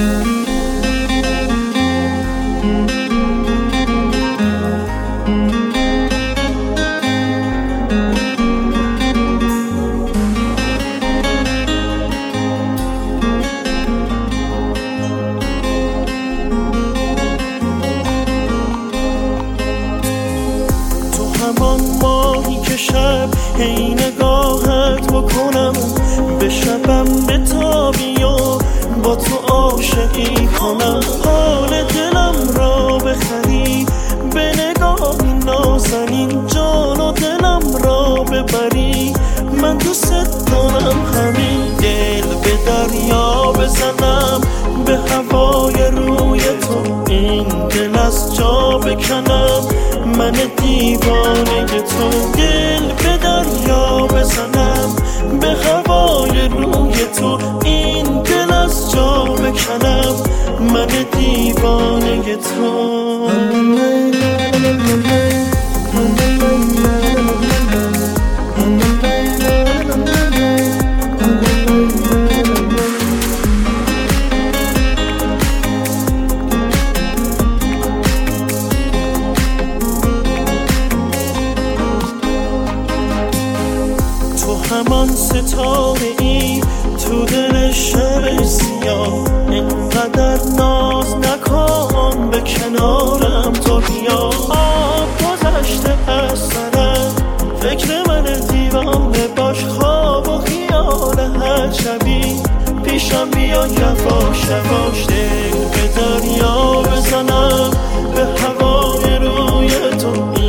همان ماهی که شب هی نگاهت بکنم، به شبم بتابی و با تو عاشقی کنم. حال دلم را بخری به نگاهی نازنین، جان و دلم را ببری من دوست دارم. همین دل به دریا بزنم، به هوای روی تو این دل از جا بکنم، من دیوانه تو. دل به دریا بزنم، به هوای روی تو این دل از جا بکنم، من دیوانه تو. همان ستاره ای تو دل شب سیاه، اینقدر ناز نکن به کنارم تو بیا. آب گذشته از سرم، فکر من دیوانه باش، خواب و خیال هر شبی پیشم بیا یواش یواش. دل به دریا بزنم، به هوای روی تو